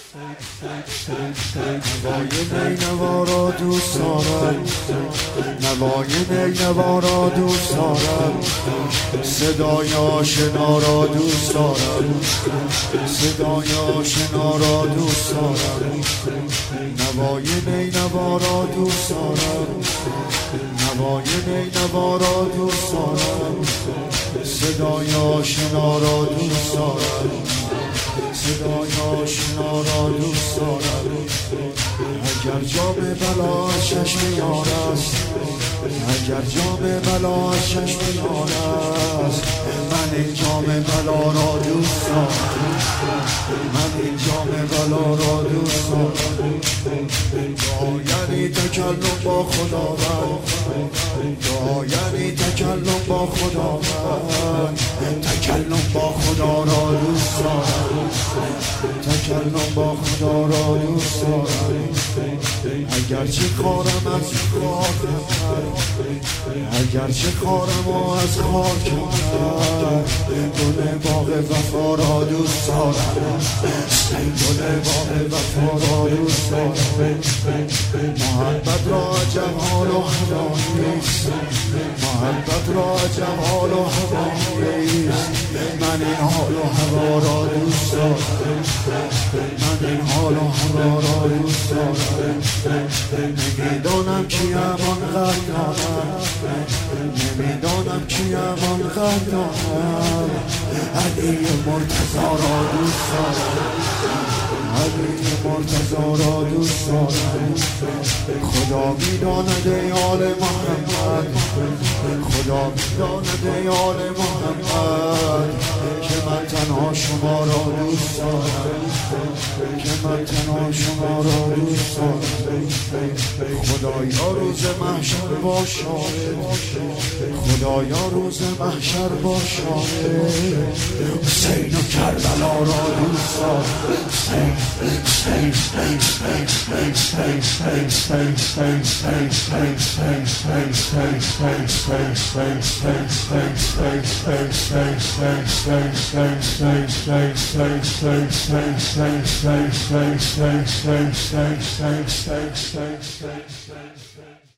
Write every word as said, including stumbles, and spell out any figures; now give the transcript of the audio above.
نوای نینوا را دوست دارم، نوای نینوا را دوست دارم، صدای آشنا را دوست دارم، صدای آشنا را دوست دارم، نوای نینوا را دوست دارم، نوای نینوا را دوست دارم، صدای آشنا را دوست دارم، صدای آشنا را دوست دارم. اگر جام بلا از چشم یار است، اگر جام بلا از چشم یار است، من این جام بلا را دوست دارم، من این جام بلا را دوست دارم. دعا یعنی تکلم با خداوند، دعا یعنی تکلم با خداوند، تکلم با خدا را دوست دارم، تکلم با خدا را دوست دارم. اگرچه خارم از خاکم، اگرچه خارم و از خاکم، گل باغ وفا را دوست دارم، گل باغ وفا را دوست دارم. محبت را عجب حال و هواییست، محبت را عجب حال و هواییست. من این حال و هوا را دوست دارم، من این حال و هوا را دوست دارم. نمیدانم کیم آنقدر دارم، نمیدانم کیم آنقدر دارم. علی مرتضی را دوست دارم، علی مرتضی را دوست دارم. خدا میداند ای آل محمد، خدا میداند ای آل محمد، که من تنها شما را دوست دارم، که من تنها شما را دوست دارم. خدایا روز محشر با شاهد، خدایا روز محشر با شاهد، حسین و کربلا را دوست دارم. Stay, stay, stay, stay, stay, stay, stay, stay, stay.